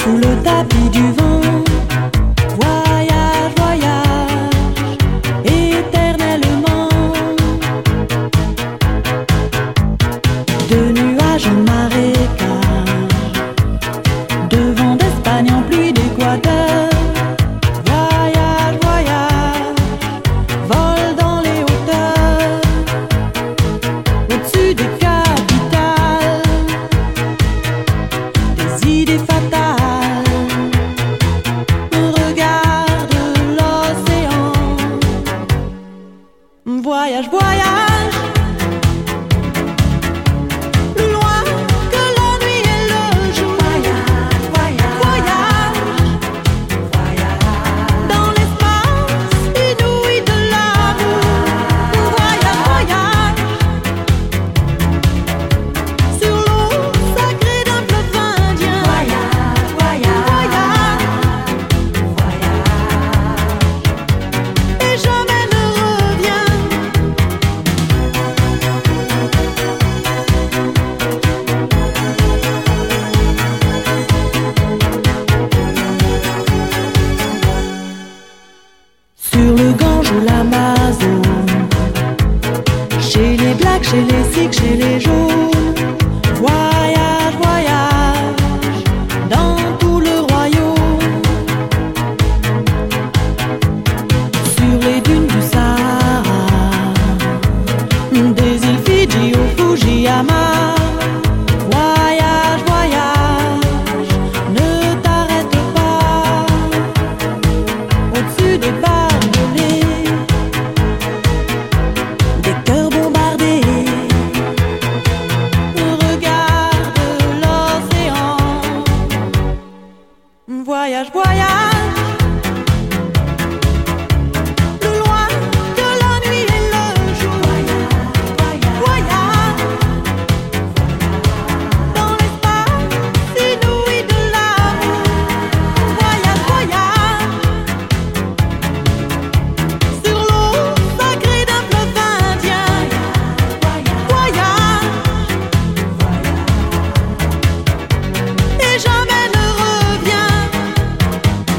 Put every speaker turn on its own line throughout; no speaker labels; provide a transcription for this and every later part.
sous le tapis du vent. Voyage, voyage, éternellement. De nuages en marécage, de vent d'Espagne en pluie d'Équateur. Voyage, voyage, vol dans les hauteurs, au-dessus des capitales, des idées fatales. Regarde l'océan. Voyage, voyage, plus loin que la nuit et le jour. Voyage, voyage, voyage, dans l'espace inouï de l'amour. Voyage, voyage, sur l'eau sacrée d'un fleuve indien. Voyage, voyage, voyage, et jamais ne revient. Sur le Gange ou l'Amazone, chez les blacks, chez les sikhs, chez les jaunes. Voyage, voyage, dans tout le royaume. Sur les dunes du Sahara, des îles Fidji au Fujiyama. Voyage, voyage, ne t'arrête pas. Au-dessus des barbelés, des cœurs bombardés. Regarde l'océan. Voyage, voyage, plus loin que la nuit et le jour. Voyage, dans l'espace inouï de l'amour. Voyage, voyage, sur l'eau sacrée d'un fleuve indien. Voyage, et jamais ne revient.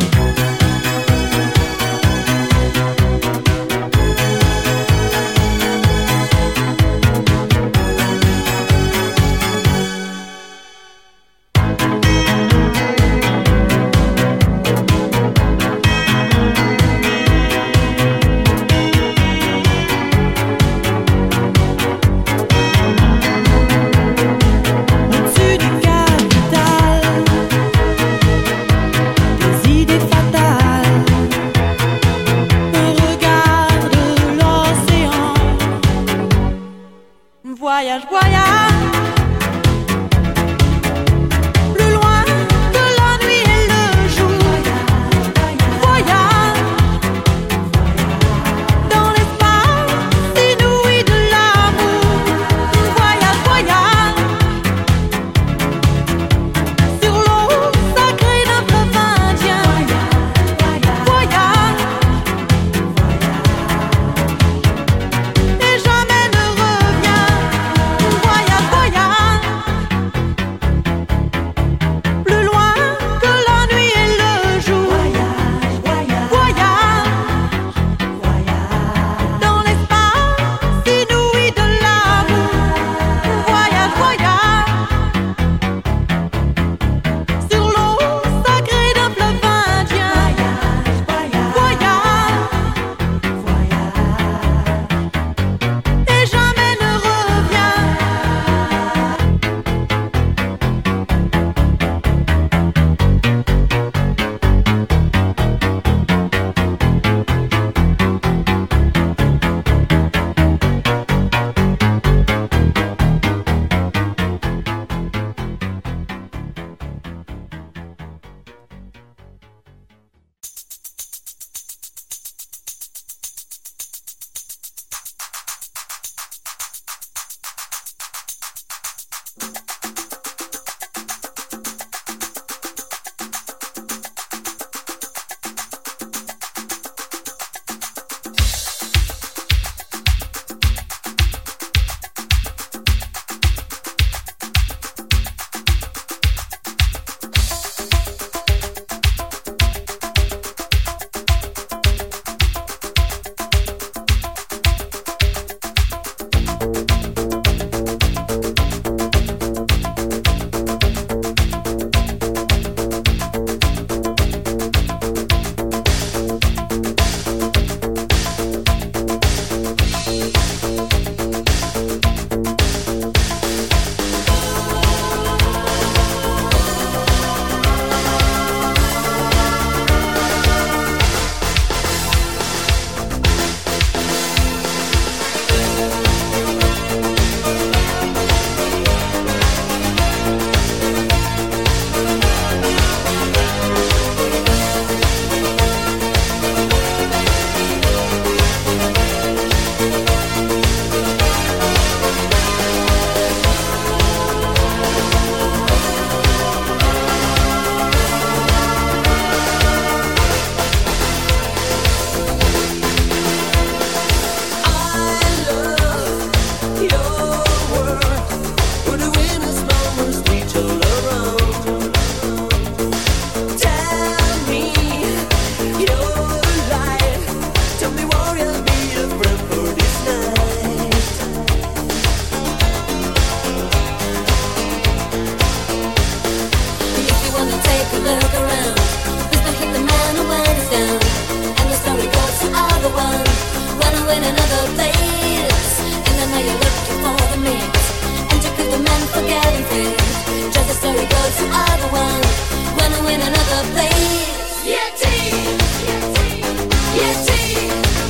look around. Who's gonna hit the man when he's down? And the story goes, you are the one. Run away in another place. And then now you're looking for the mix. And you could the man forgetting things. Just the story goes, you are the one. Run away in another place. Yeah, team. Yeah, team.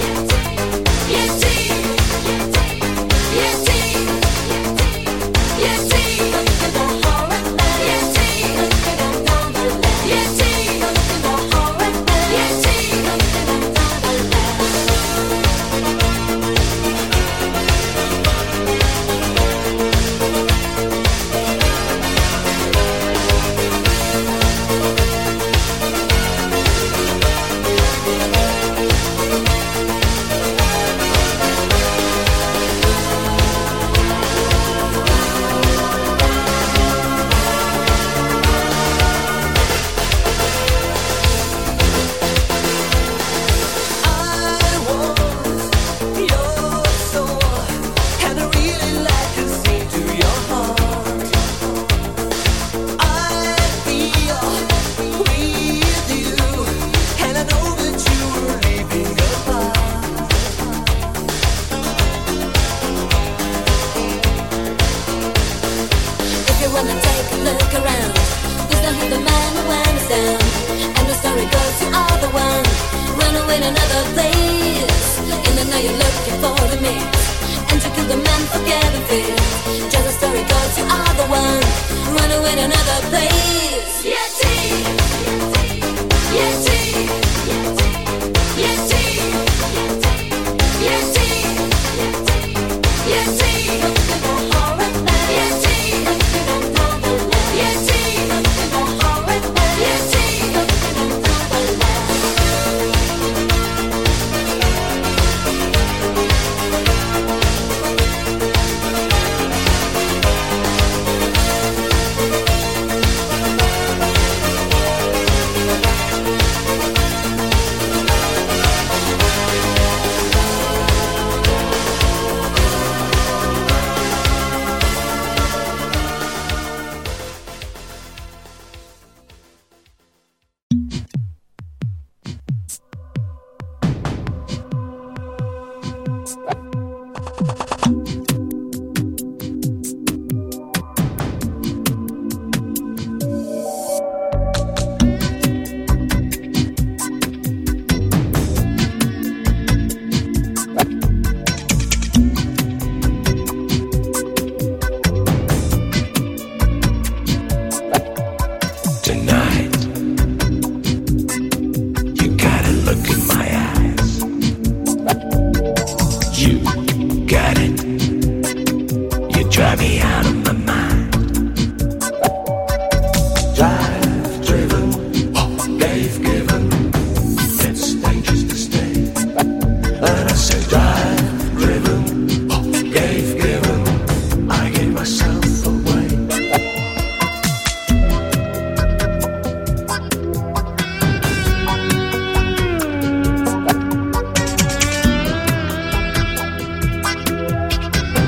Yeah, team. Yeah, team. Yeah, team. The horror. Yeah, team. Yeah, team. The horror. Yeah, team.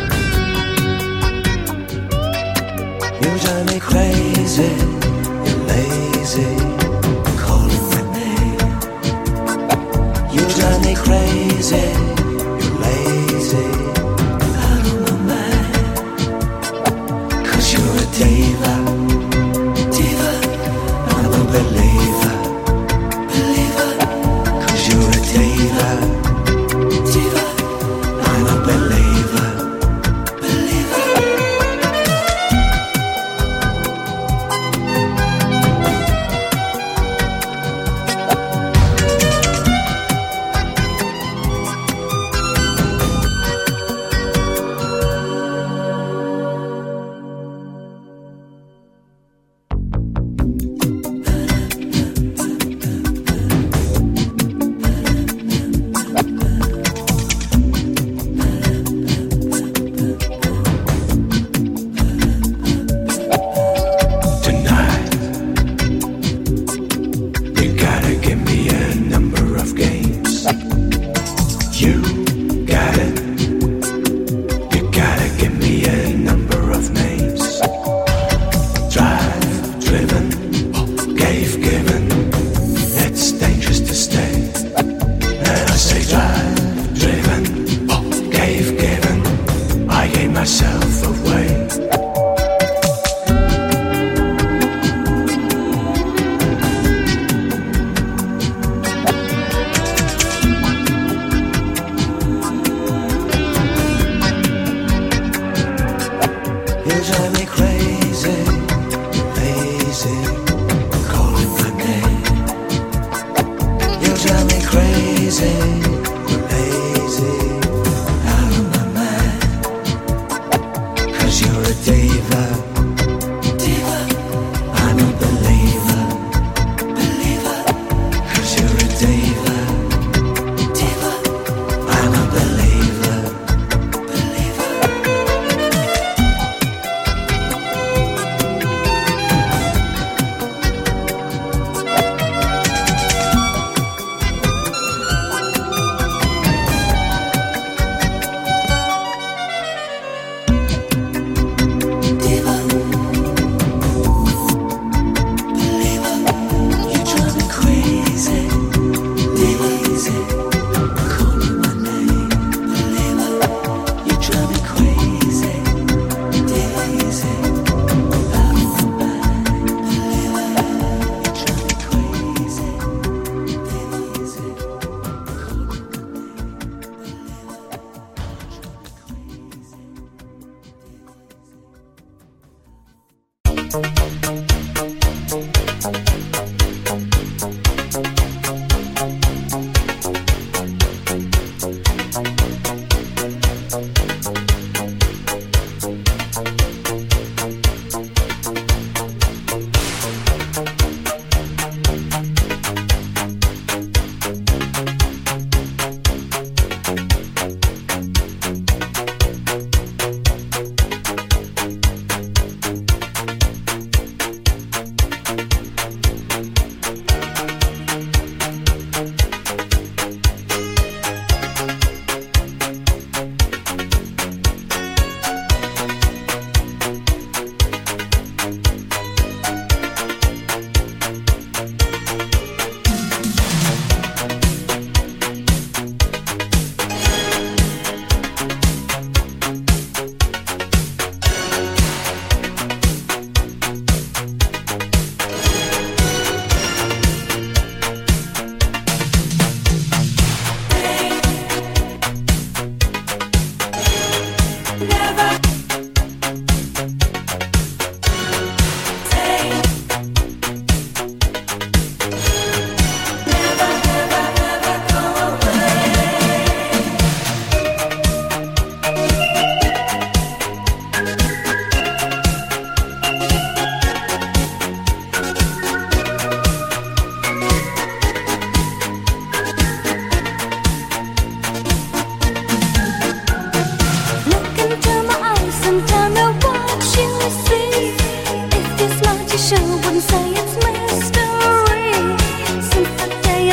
You drive me crazy. You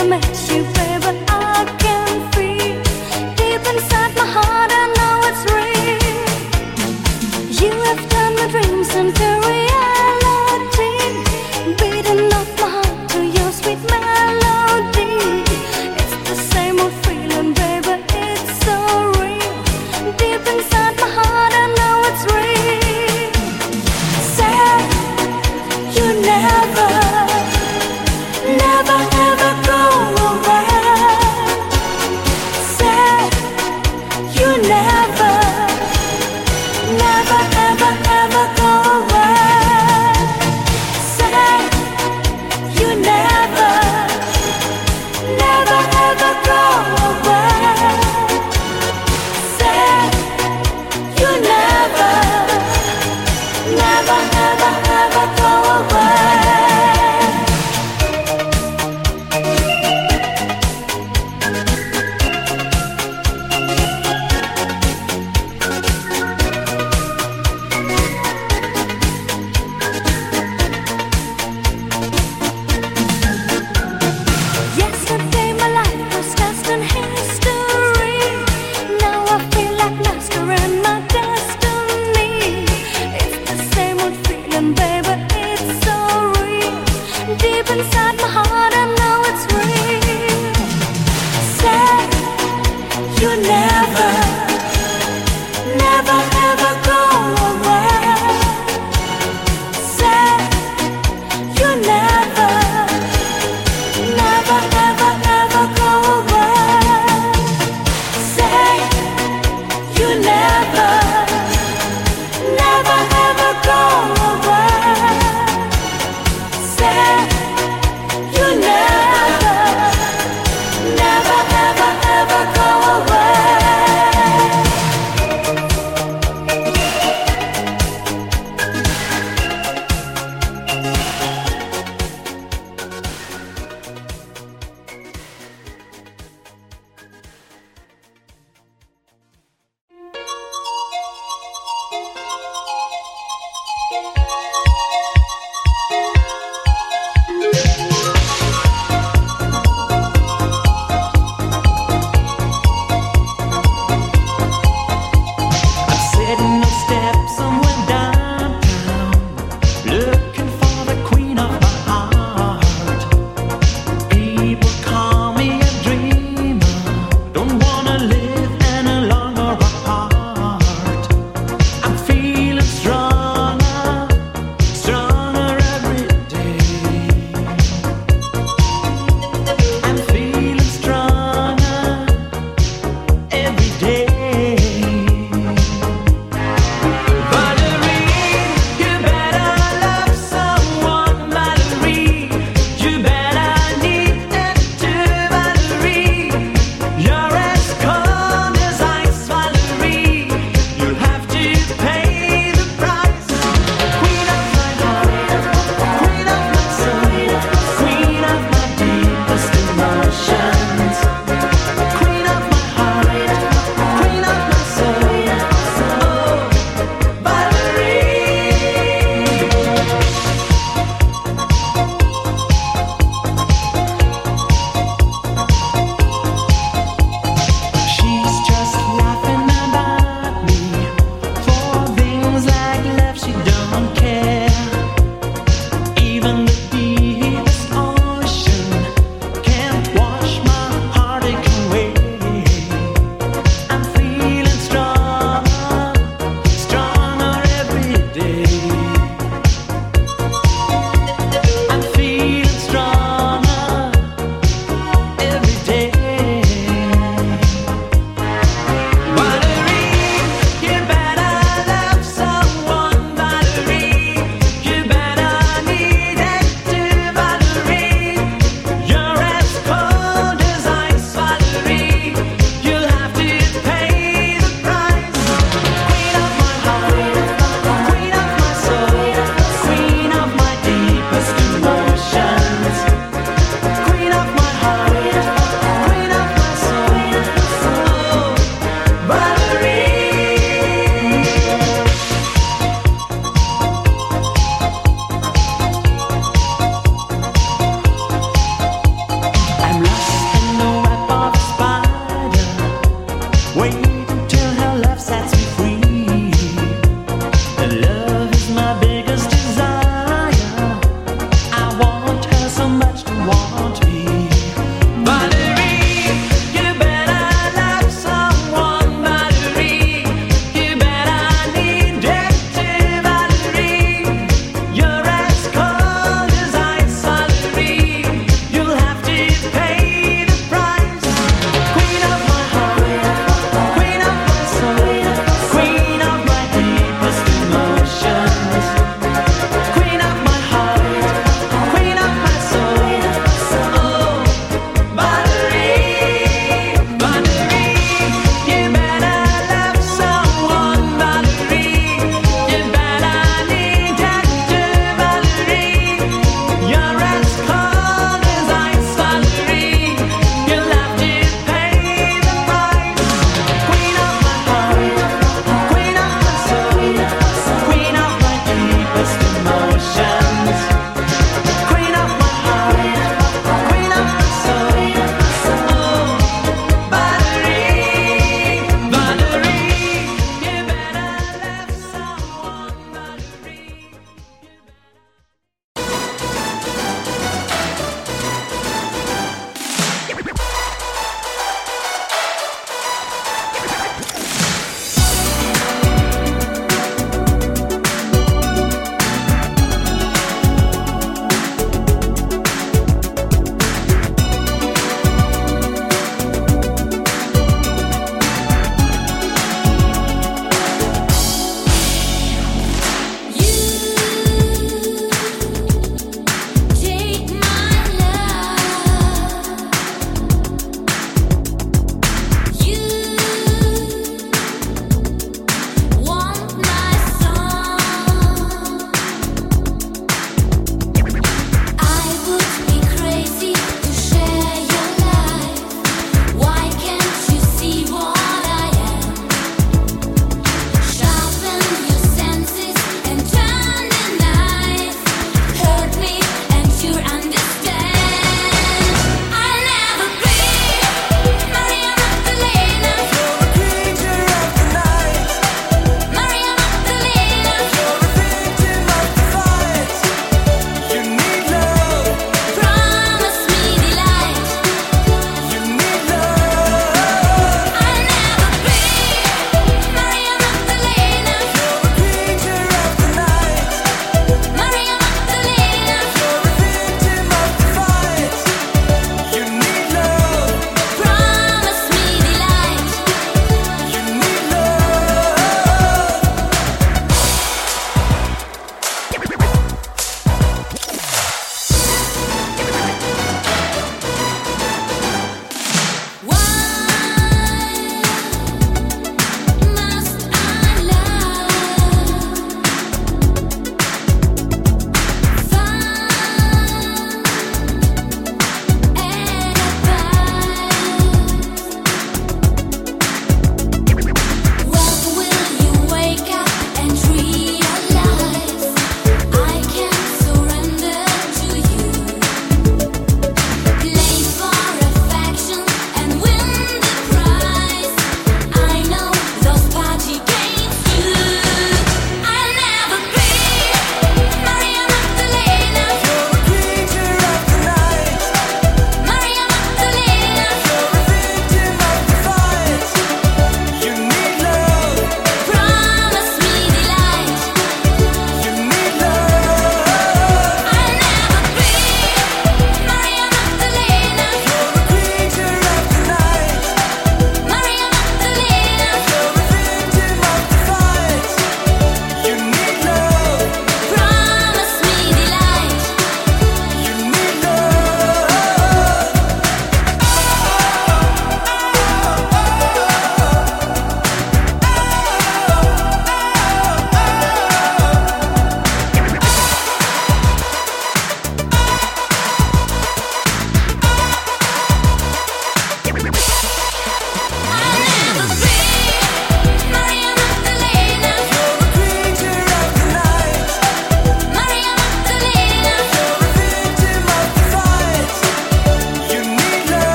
I met you, baby, I can feel deep inside my heart, I know it's real. You have turned my dreams into reality, beating off my heart to your sweet melody. It's the same old feeling, baby, it's so real. Deep inside my heart, I know it's real. Said you never ever go away.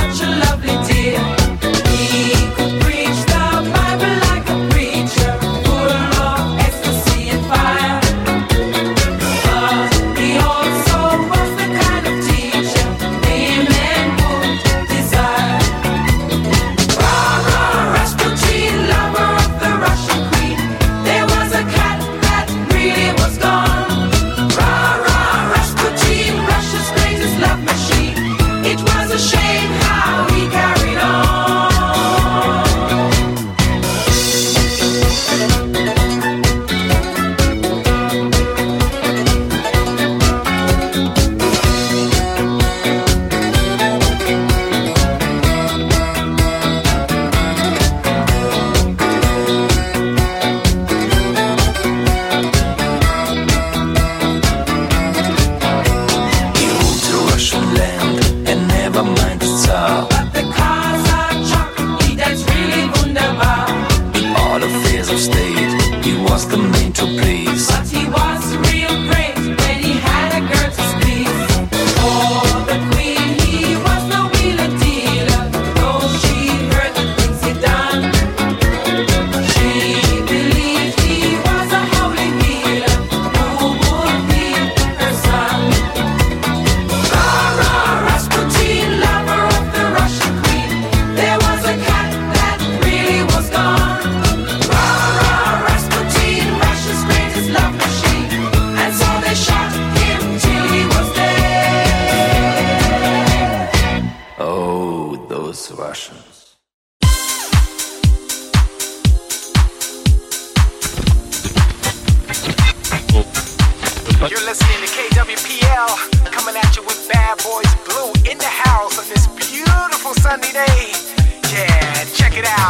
such a lovely dear. He could preach the Bible like a preacher, full of ecstasy and fire. But he also was the kind of teacher women would desire. Rah-rah, Rasputin, lover of the Russian queen. There was a cat that really was gone. Rah-rah, Rasputin, Russia's greatest love machine. It was a shame how he carried on.
He ruled the Russian land and never mind the Tsar.
But the cars are chocolate, he danced really wunderbar.
In all affairs of state, he was the man to please.
But he was real great when he had a girl to squeeze. For the queen, he was no wheeler dealer, though she heard the things he done. She believed he was a holy healer who would heal her son. Rah-rah, Rasputin, lover of the Russian queen. There was a cat that really was gone. Rah-rah, Rasputin, Russia's greatest love machine. And so they shot him till he was dead.
Oh, those Russians.
You're listening to KWPL, coming at you with Bad Boys Blue in the house on this beautiful sunny day. Yeah, check it out.